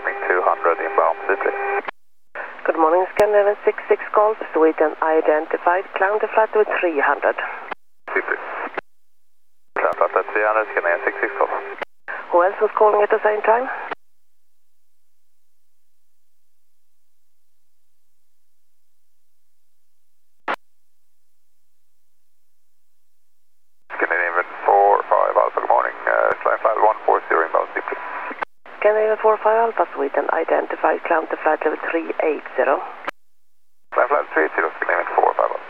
confirming 200 inbound, City. Good morning, Scandinavian 66 Golf, Sweden identified, climb the flight with 300. City. Climb flight at 300, Scandinavian 66 Golf. Who else was calling at the same time? Scandinavian 45 Alpha, good morning, climb flight 140 inbound, City. Scandinavian 45 Alpha, Sweden identified, climb the flight level 380. Climb flight 380, Scandinavian 45 Alpha.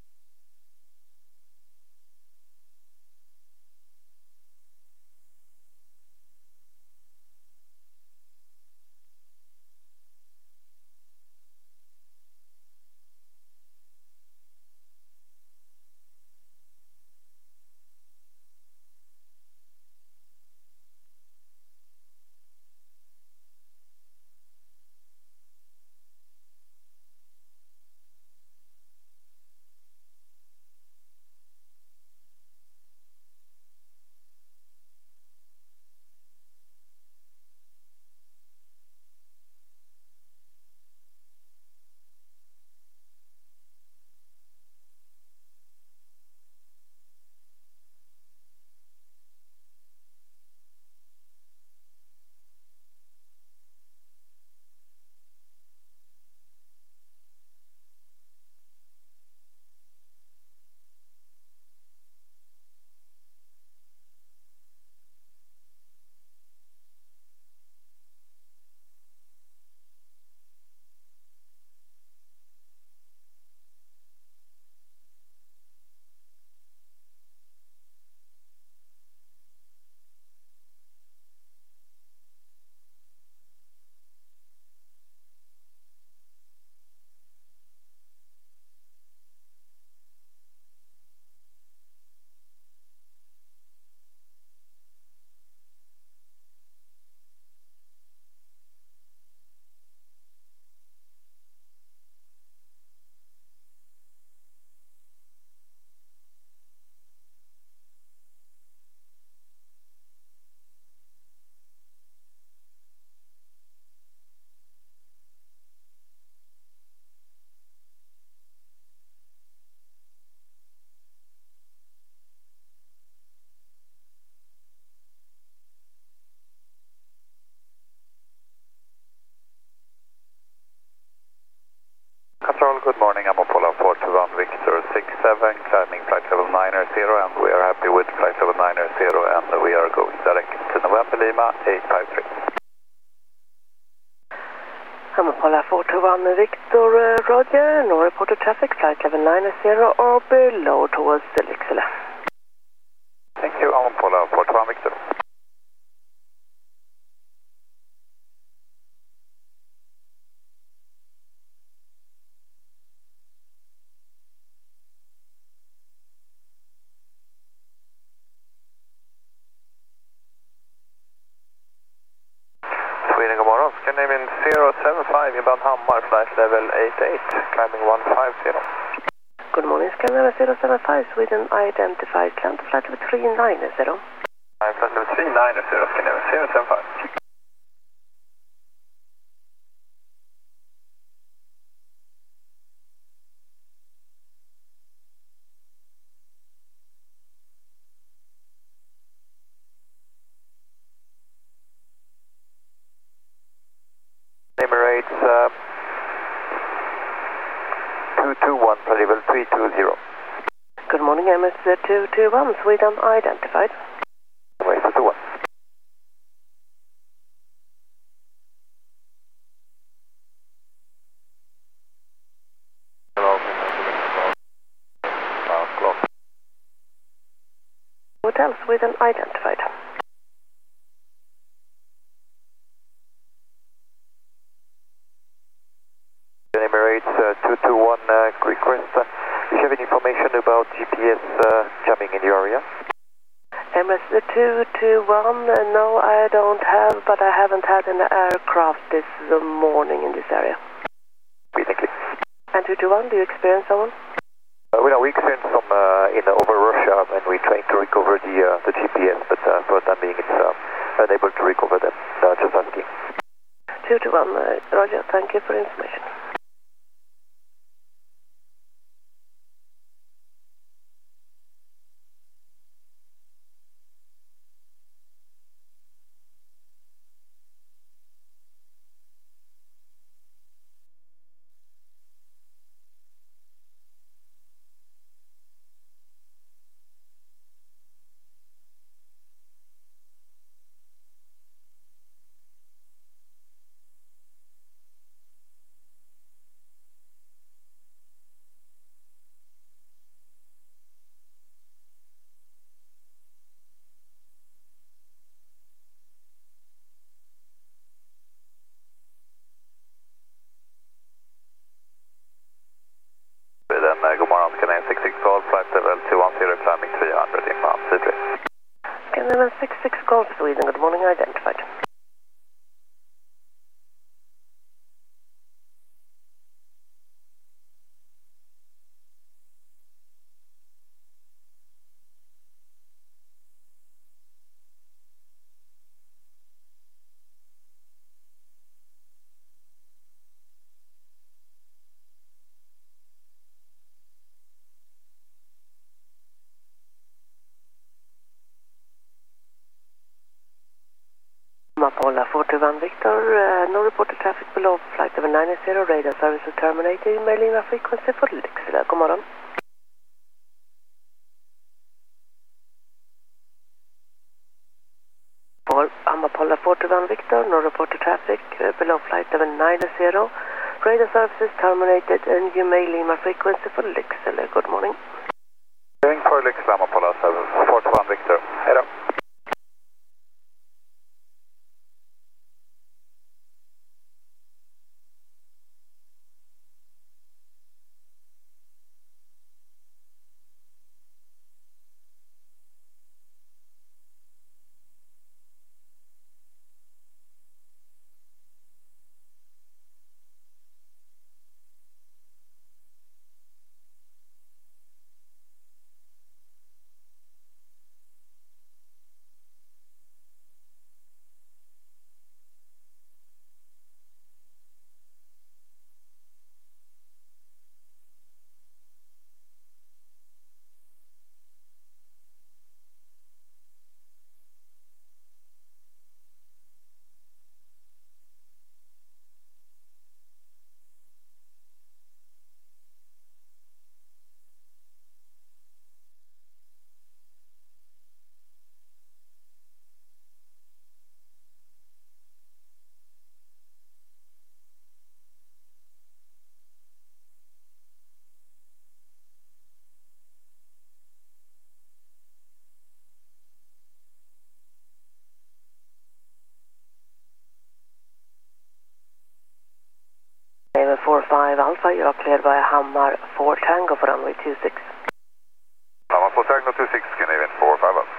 Control, good morning, I'm Apollo 421 Victor 67, climbing flight level 900, and we are happy with flight level 900, and we are going direct to November Lima 853. I'm Apollo 421 Victor, Roger, no reported traffic, flight level 900 or below towards Lycksele. Thank you, I'm Apollo 421 Victor. Sweden, good morning. Scandinavian 075 inbound Hammar, flight level 88, climbing 150. Good morning, Scandinavian 075, Sweden identified, climb the flight level 390. Flight level 390, Scandinavian 075. Emirates 221, level 320. Good morning, MS 221, Sweden identified. Wait, 221. Hotel Sweden identified. Emirates 221, quick request. Do you have any information about GPS jamming in your area? MS 221, no I don't have, but I haven't had an aircraft this morning in this area. Thank you. And 221, do you experience someone? We experienced some over Russia when we trying to recover the GPS, but for the time being it's unable to recover them. Just asking. Roger, thank you for information. God morgon, Scanner 66 Golf, flight level 210, climbing 300 inbound, Sydney. Scanner 66 Golf, Sweden, good morning, identified. Apollo 41 Victor, no reported traffic below flight level 90, radar service will terminate, emailing a frequency for Lycksele. God morgon. I'm Apollo 41 Victor, no reported traffic below flight level 90, radar service is terminated and you may leave a frequency for Lycksele. Good morning. Going for Lycksele, I'm Apollo 41 Victor. Hej då. Name 45 Alpha, you are cleared by Hammar 4 Tango for runway 26. Hammar 4 Tango 26, Scandinavian 45 Alpha.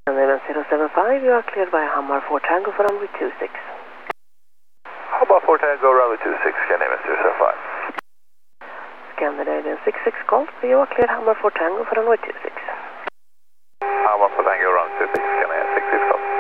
Scandinavian 075, you are cleared by Hamar 4 Tango for runway 26. Hamar 4 Tango, runway 26, Scandinavian 075. Scandinavian 66 Golf, you are cleared Hamar 4 Tango for runway 26. Hamar 4 Tango, runway 26, Scandinavian 66 Golf.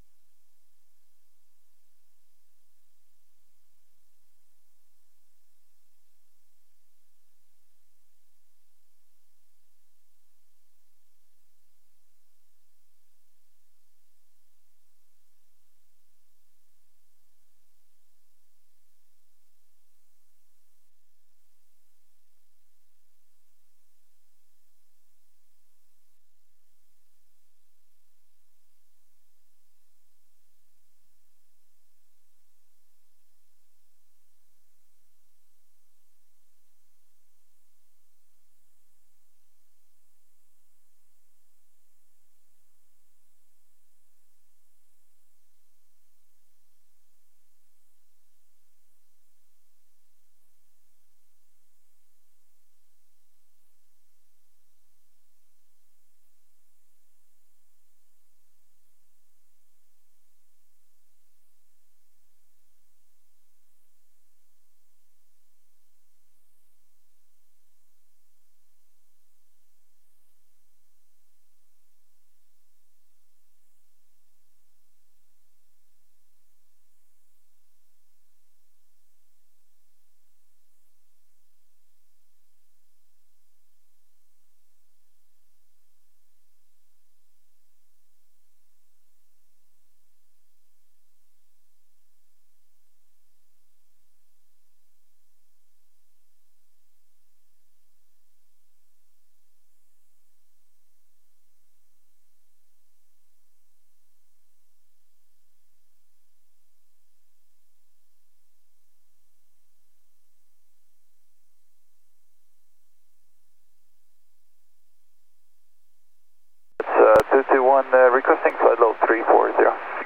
It's 221, requesting flight level 340.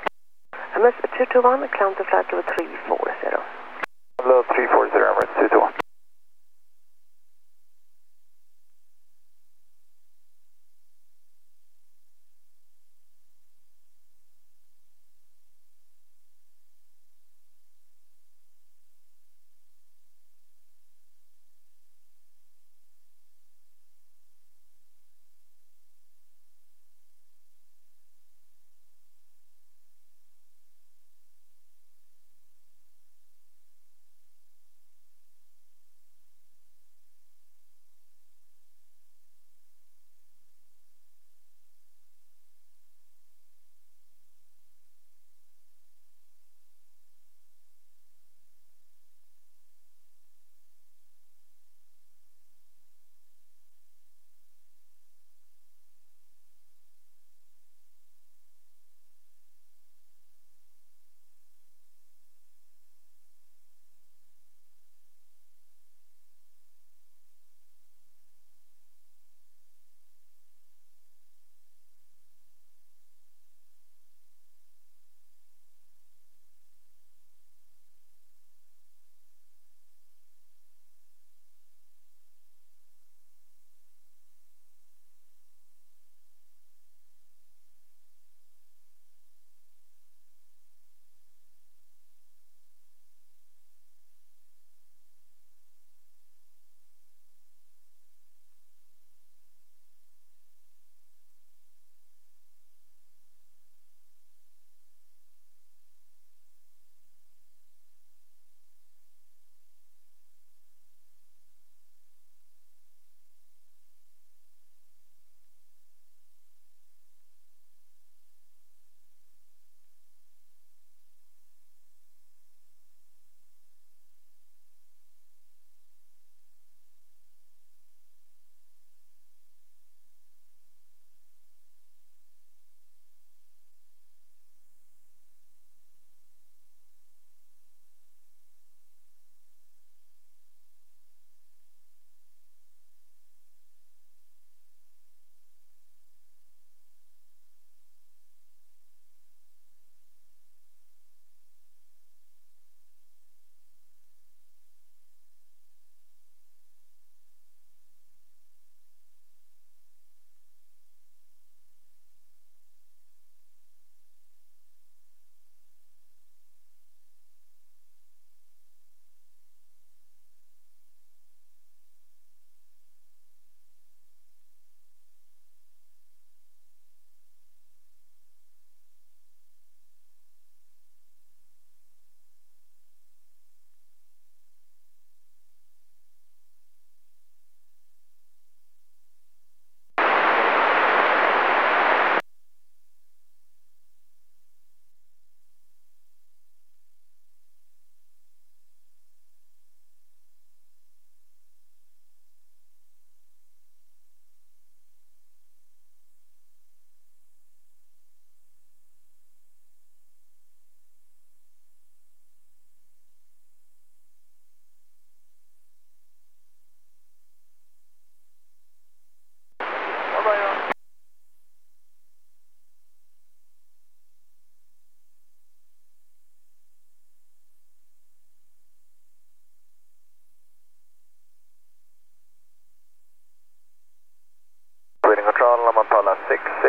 MS 221, climb to flight level 340. Level 340, Emirates 221.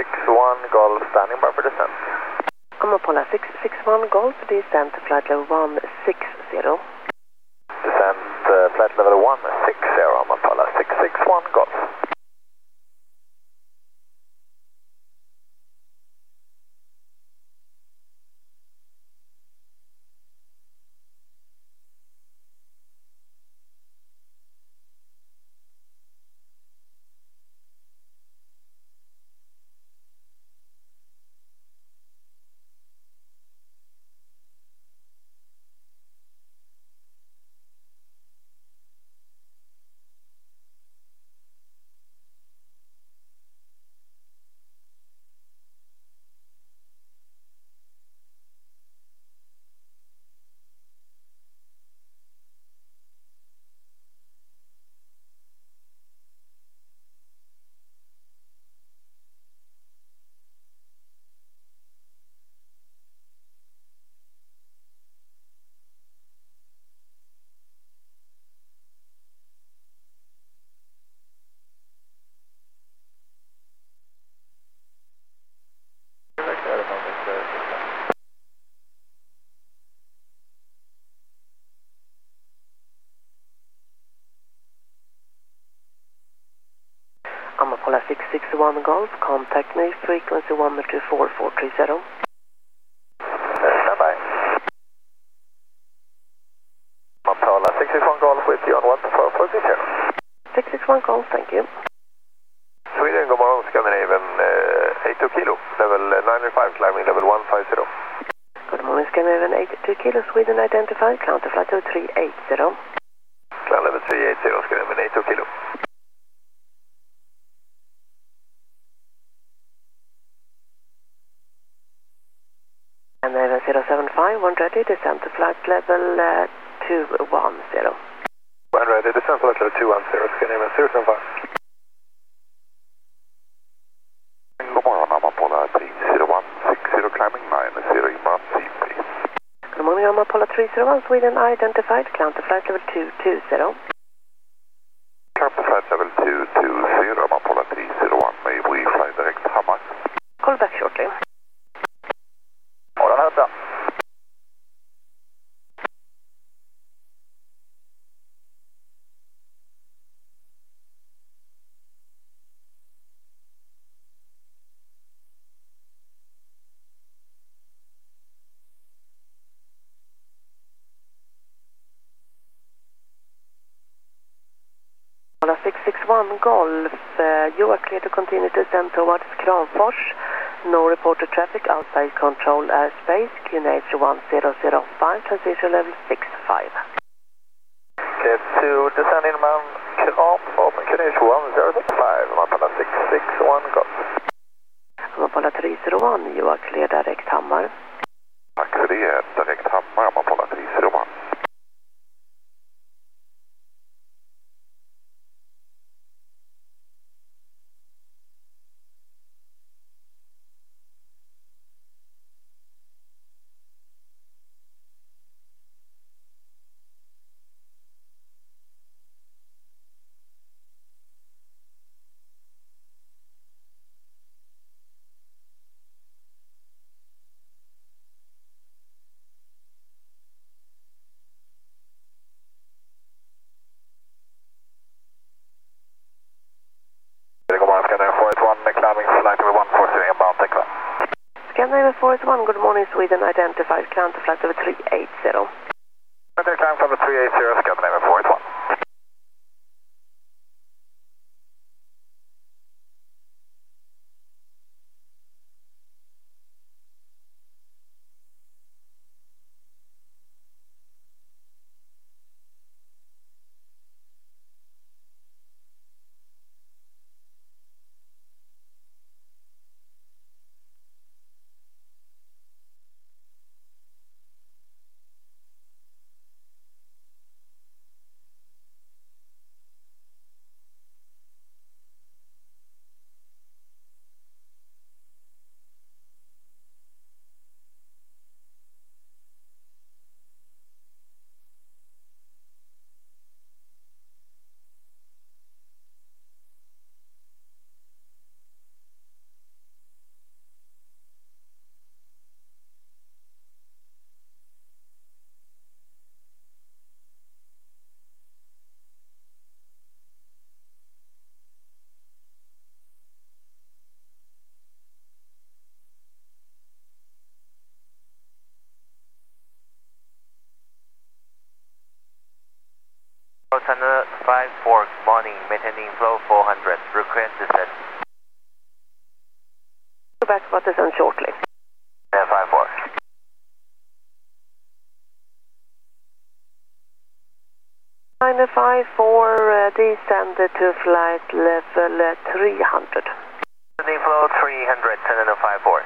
661 Golf, standing by for descent. I'm Apollo 661 Golf, descent to flight level 160. Descent flight level 160, I'm Apollo 661 Golf. I'm Apollo 661 Golf, contact me, frequency 124-430. Stand by. Apollo 661 Golf with you on 124-430. 661 Golf, thank you. Sweden, god morgon, Scandinavian 82 kilo, level 905, climbing level 150. Good morning, Scandinavian 82 kilo, Sweden identified, counter flight level 380. Climb level 380, Scandinavian 82 kilo. Scandinavian 075, 1ready, descent to flight level 210. 1ready, descent flight level 210, Scandinavian 075. God morgon, I'm Apollo 301, 60 climbing 90 inbound CP. Good morning, I'm Apollo 301, Sweden identified, counter flight level 220. Counter flight level 220, I'm Apollo 301, may we fly direct Hammar? Call back shortly. Ja, den här bra. Apollo 661 Golf, you are clear to continue to descend towards Kramfors. No reported traffic outside control airspace, QNH 1005, transition level 65. Okay, to descend inbound Kramfors, QNH 1005, I'm Apollo 661 Golf. I'm Apollo 301, you are clear direct Hammar. Tack för det, direkt Hammar, I'm Apollo 301. Scandinavian 481, good morning, Sweden identified, counter flight level 380. Climb level 380, Scandinavian 481. Tunnel 54, good morning, maintaining flow 400, request descent. Back about descent shortly. 54. Niner 54, descended to flight level 300. Maintaining flow 300, Tunnel 54.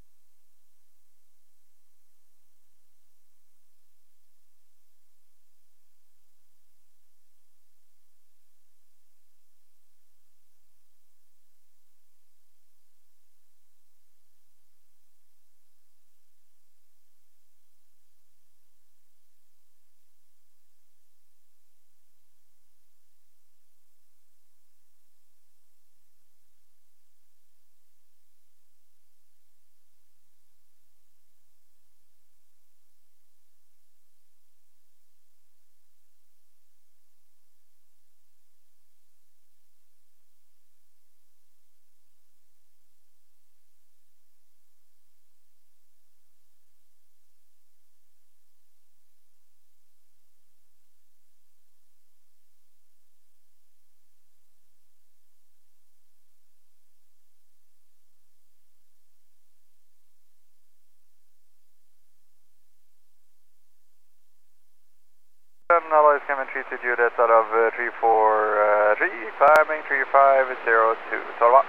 Alloys coming 32 Juliet out of 343, climbing 3502, Torva.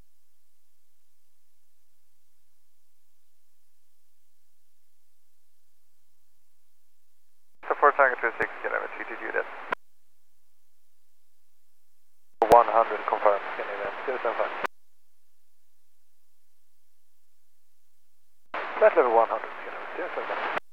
Support Tango 26, kilometer 32 Juliet. 100 confirmed, can you then? 075. Flight level 100, kilometer 075.